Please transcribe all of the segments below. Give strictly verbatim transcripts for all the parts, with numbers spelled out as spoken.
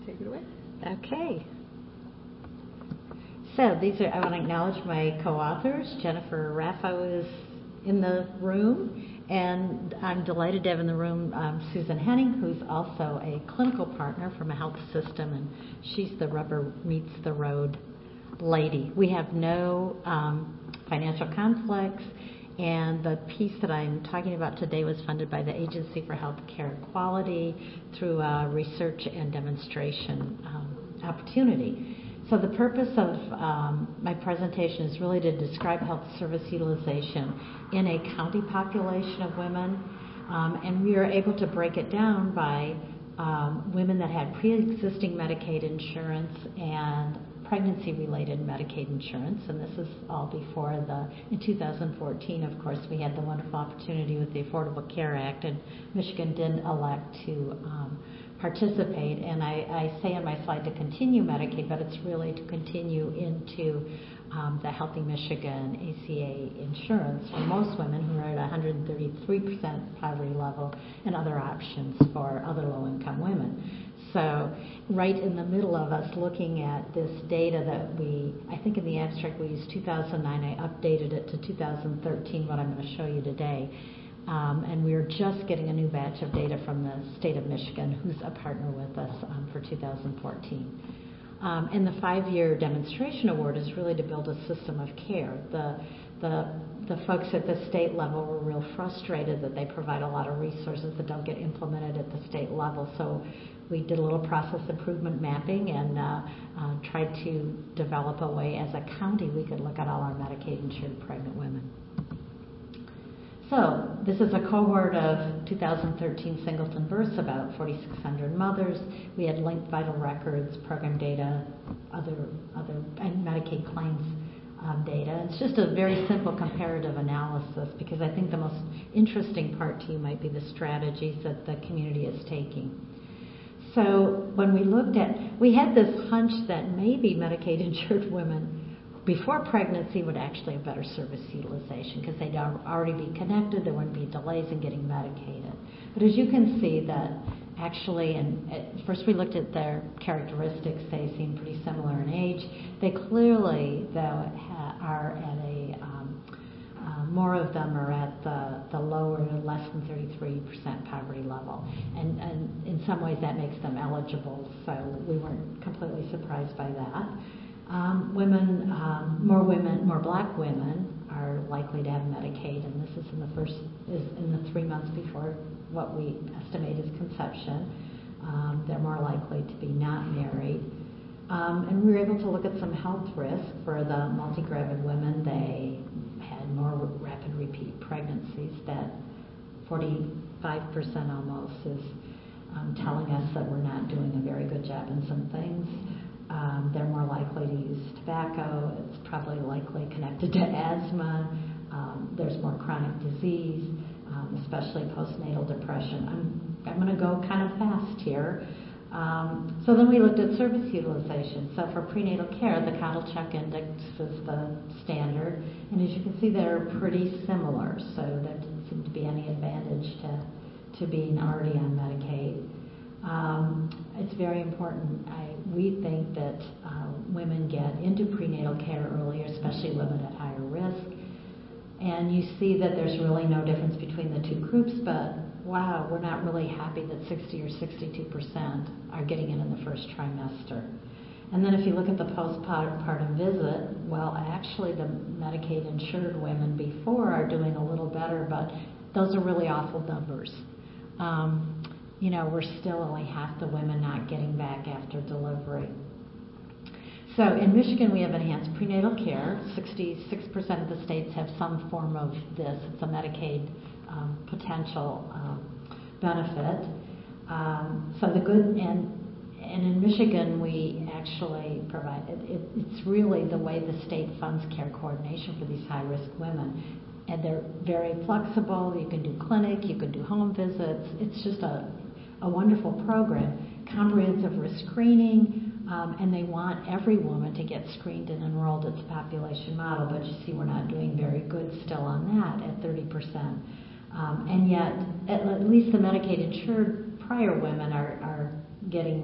take it away. Okay. So these are, I want to acknowledge my co-authors. Jennifer Raffo is in the room, and I'm delighted to have in the room um, Susan Henning, who's also a clinical partner from a health system, and she's the rubber meets the road lady. We have no um, financial conflicts, and the piece that I'm talking about today was funded by the Agency for Healthcare Quality through a research and demonstration um, opportunity. So the purpose of um, my presentation is really to describe health service utilization in a county population of women, um, and we are able to break it down by um, women that had pre-existing Medicaid insurance and pregnancy-related Medicaid insurance, and this is all before the, in two thousand fourteen, of course, we had the wonderful opportunity with the Affordable Care Act, and Michigan didn't elect to um, participate, and I, I say on my slide to continue Medicaid, but it's really to continue into um, the Healthy Michigan A C A insurance for most women who are at one hundred thirty-three percent poverty level, and other options for other low-income women. So right in the middle of us looking at this data that we, I think in the abstract we used two thousand nine, I updated it to two thousand thirteen, what I'm going to show you today. Um, and we are just getting a new batch of data from the state of Michigan, who's a partner with us um, for two thousand fourteen. Um, and the five-year demonstration award is really to build a system of care. The, the, the folks at the state level were real frustrated that they provide a lot of resources that don't get implemented at the state level. So we did a little process improvement mapping and uh, uh, tried to develop a way as a county we could look at all our Medicaid-insured pregnant women. So this is a cohort of two thousand thirteen singleton births, about forty-six hundred mothers. We had linked vital records, program data, other other and Medicaid claims um, data. It's just a very simple comparative analysis, because I think the most interesting part to you might be the strategies that the community is taking. So when we looked at, we had this hunch that maybe Medicaid-insured women before pregnancy would actually have better service utilization, because they'd already be connected, there wouldn't be delays in getting medicated. But as you can see that actually, and at first we looked at their characteristics, they seem pretty similar in age. They clearly, though, are at a, um, uh, more of them are at the, the lower, less than thirty-three percent poverty level. And, and in some ways that makes them eligible, so we weren't completely surprised by that. Um, women, um, more women, more black women are likely to have Medicaid, and this is in the first, is in the three months before what we estimate is conception. Um, they're more likely to be not married. Um, and we were able to look at some health risk for the multi-gravid women. They had more rapid repeat pregnancies. That forty-five percent almost is um, telling us that we're not doing a very good job in some things. Um, they're more likely to use tobacco. It's probably likely connected to asthma. Um, there's more chronic disease, um, especially postnatal depression. I'm, I'm going to go kind of fast here. Um, so then we looked at service utilization. So for prenatal care, the Coddle-Chuck Index is the standard. And as you can see, they're pretty similar. So there didn't seem to be any advantage to, to being already on Medicaid. Um, it's very important. I, we think that uh, women get into prenatal care earlier, especially women at higher risk. And you see that there's really no difference between the two groups, but wow, we're not really happy that sixty or sixty-two percent are getting in in the first trimester. And then if you look at the postpartum visit, well, actually the Medicaid-insured women before are doing a little better, but those are really awful numbers. Um, You know, we're still only half the women not getting back after delivery. So in Michigan, we have enhanced prenatal care. sixty-six percent of the states have some form of this. It's a Medicaid um, potential um, benefit. Um, so the good, and and in Michigan, we actually provide, it, it, it's really the way the state funds care coordination for these high-risk women. And they're very flexible. You can do clinic, you can do home visits. It's just a a wonderful program, comprehensive risk screening, um, and they want every woman to get screened and enrolled. It's a population model, but you see we're not doing very good still on that at thirty percent. Um, and yet, at, at least the Medicaid-insured prior women are, are getting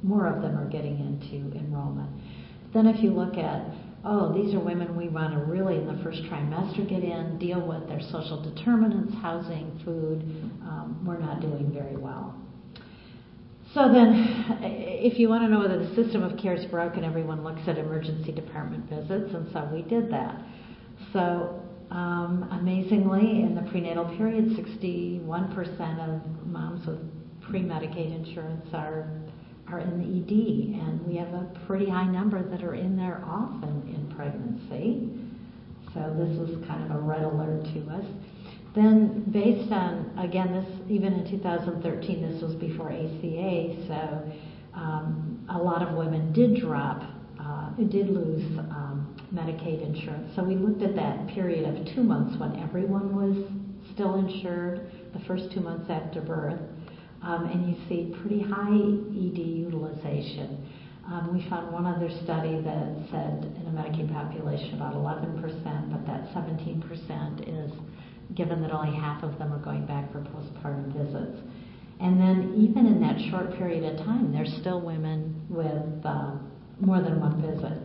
more of them are getting into enrollment. Then if you look at, oh, these are women we want to really in the first trimester get in, deal with their social determinants, housing, food, um, we're not doing very well. So then, if you want to know whether the system of care is broken, everyone looks at emergency department visits, and so we did that. So um, amazingly, in the prenatal period, sixty-one percent of moms with pre-Medicaid insurance are are in the E D, and we have a pretty high number that are in there often in pregnancy. So this was kind of a red alert to us. Then based on, again, this even in two thousand thirteen, this was before A C A, so um, a lot of women did drop, uh, did lose um, Medicaid insurance. So we looked at that period of two months when everyone was still insured, the first two months after birth. Um, and you see pretty high E D utilization. Um, we found one other study that said in a Medicaid population about eleven percent, but that seventeen percent is given that only half of them are going back for postpartum visits. And then even in that short period of time, there's still women with uh, more than one visit.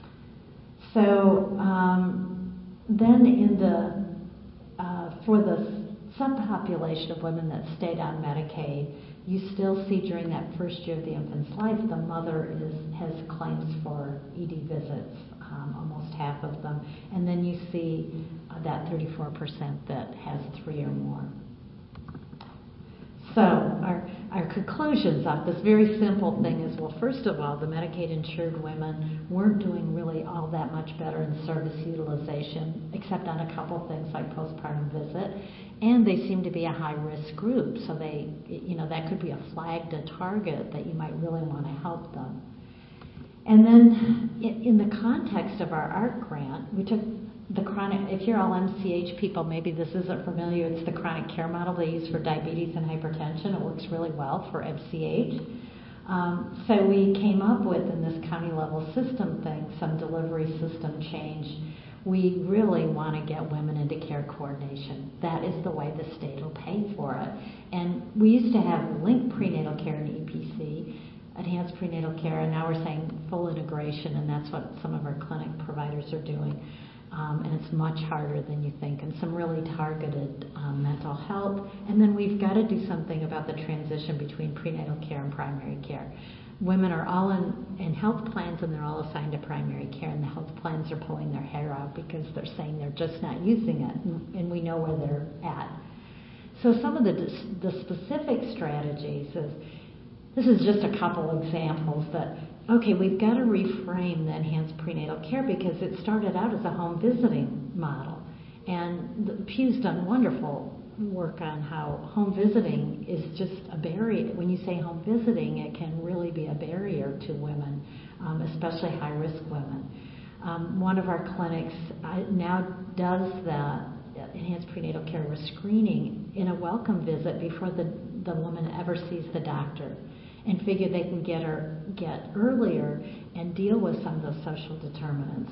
So um, then in the, uh, for the subpopulation of women that stayed on Medicaid, you still see during that first year of the infant's life, the mother is, has claims for E D visits, um, almost half of them. And then you see uh, that thirty-four percent that has three or more. So our, our conclusions of this very simple thing is, well, first of all, the Medicaid-insured women weren't doing really all that much better in service utilization, except on a couple things like postpartum visit, and they seem to be a high-risk group, so they, you know, that could be a flag to target that you might really want to help them. And then in, in the context of our ARC grant, we took the chronic, if you're all M C H people, maybe this isn't familiar, it's the chronic care model they use for diabetes and hypertension. It works really well for M C H. Um, so we came up with, in this county level system thing, some delivery system change. We really want to get women into care coordination. That is the way the state will pay for it. And we used to have linked prenatal care in E P C, enhanced prenatal care, and now we're saying full integration, and that's what some of our clinic providers are doing. Um, and it's much harder than you think, and some really targeted um, mental health. And then we've got to do something about the transition between prenatal care and primary care. Women are all in, in health plans, and they're all assigned to primary care, and the health plans are pulling their hair out because they're saying they're just not using it, and, and we know where they're at. So some of the, the specific strategies is, this is just a couple examples that, okay, we've got to reframe the enhanced prenatal care because it started out as a home visiting model. And the Pew's done wonderful work on how home visiting is just a barrier. When you say home visiting, it can really be a barrier to women, um, especially high-risk women. Um, one of our clinics uh, now does the enhanced prenatal care with screening in a welcome visit before the, the woman ever sees the doctor, and figure they can get her get earlier and deal with some of those social determinants.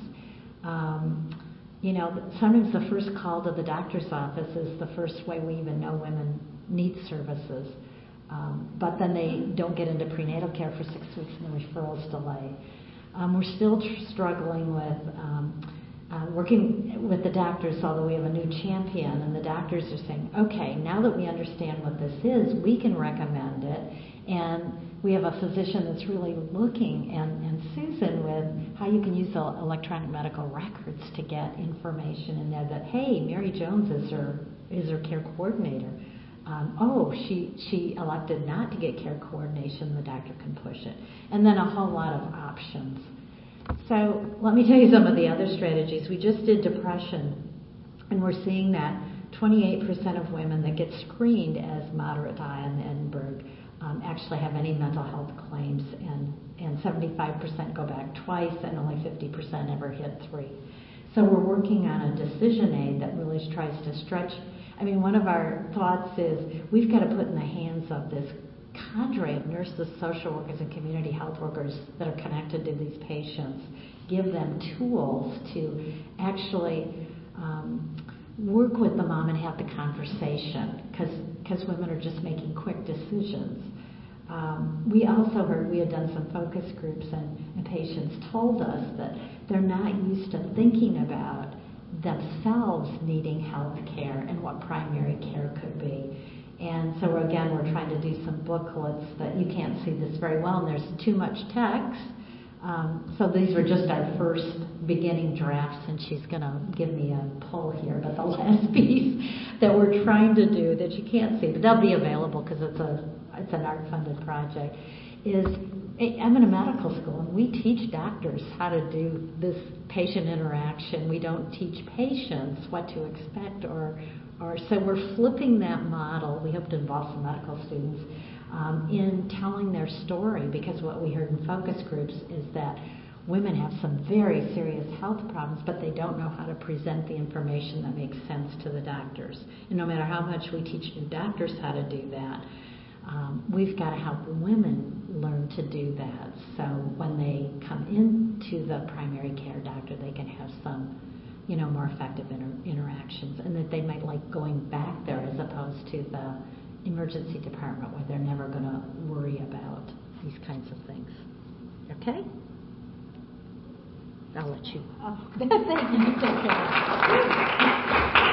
Um, you know, sometimes the first call to the doctor's office is the first way we even know women need services. Um, but then they don't get into prenatal care for six weeks and the referrals delay. Um, we're still tr- struggling with um, uh, working with the doctors, although we have a new champion, and the doctors are saying, okay, now that we understand what this is, we can recommend it. And we have a physician that's really looking, and, and Susan, with how you can use the electronic medical records to get information in there that, hey, Mary Jones is her, is her care coordinator. Um, oh, she, she elected not to get care coordination, the doctor can push it. And then a whole lot of options. So let me tell you some of the other strategies. We just did depression, and we're seeing that twenty-eight percent of women that get screened as moderate to high on the Edinburgh um, actually have any mental health claims, and, and seventy-five percent go back twice, and only fifty percent ever hit three. So we're working on a decision aid that really tries to stretch. I mean, one of our thoughts is we've got to put in the hands of this cadre of nurses, social workers, and community health workers that are connected to these patients, give them tools to actually um, work with the mom and have the conversation, because because women are just making quick decisions. Um, we also heard, we had done some focus groups, and, and patients told us that they're not used to thinking about themselves needing health care and what primary care could be. And so again, we're trying to do some booklets that you can't see this very well, and there's too much text. Um, so these were just our first beginning drafts, and she's going to give me a pull here, but the last piece that we're trying to do that you can't see, but they'll be available because it's a it's an ARC-funded project, is I'm in a medical school, and we teach doctors how to do this patient interaction. We don't teach patients what to expect, or, or so we're flipping that model. We hope to involve some medical students um, in telling their story, because what we heard in focus groups is that women have some very serious health problems, but they don't know how to present the information that makes sense to the doctors. And no matter how much we teach new doctors how to do that, Um, we've got to help women learn to do that, so when they come into the primary care doctor, they can have some, you know, more effective inter- interactions, and that they might like going back there as opposed to the emergency department where they're never going to worry about these kinds of things. Okay? I'll let you. Oh, thank you. Take care.